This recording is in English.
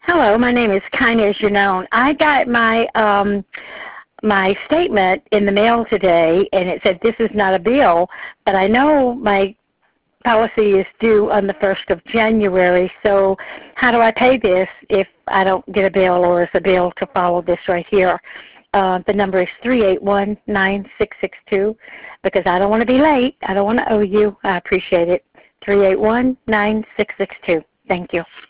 Hello, my name is Kina Janone. I got my statement in the mail today, and it said this is not a bill, but I know my policy is due on the 1st of January, so how do I pay this if I don't get a bill, or is a bill to follow this right here? The number is 381-9662, because I don't want to be late. I don't want to owe you. I appreciate it. 381-9662. Thank you.